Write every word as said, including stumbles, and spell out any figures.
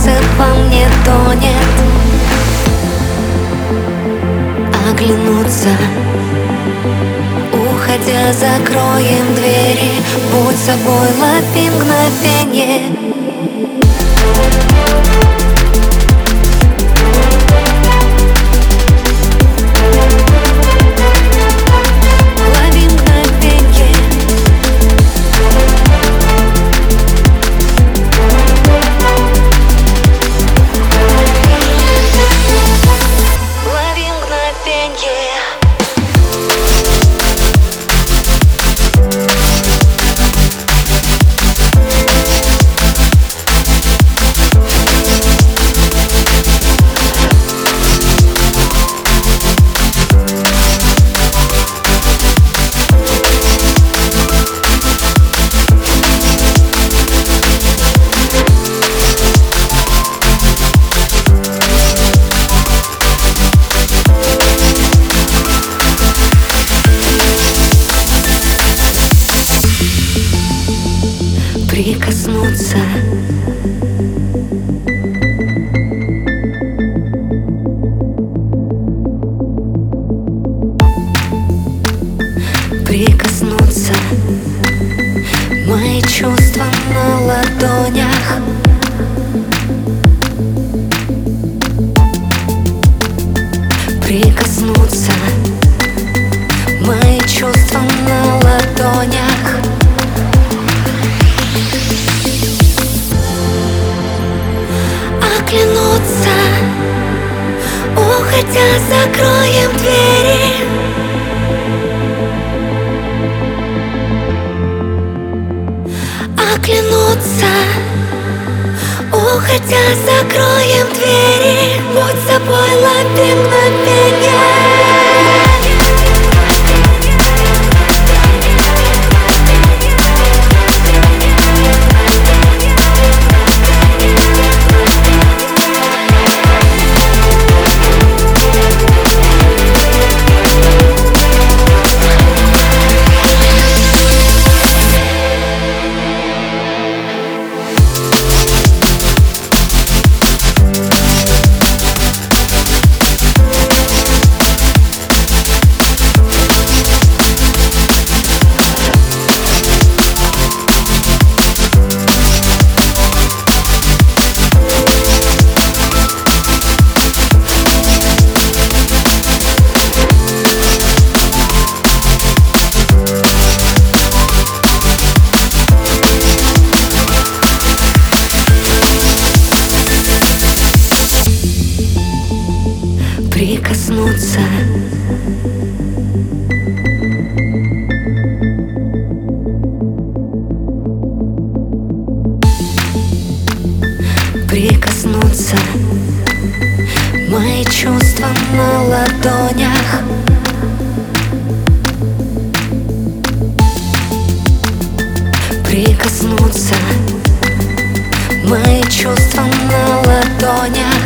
сердце во мне тонет. Оглянуться, уходя, закроем двери. Будь собой, лови мгновенье. Прикоснуться, прикоснуться, мои чувства на ладонях. Прикоснуться, мои чувства на ладонях. Оглянуться, уходя, закроем двери. Оглянуться, уходя, закроем двери. Будь собой, лови мгновенье. Прикоснуться, прикоснуться, мои чувства на ладонях. Прикоснуться, мои чувства на ладонях.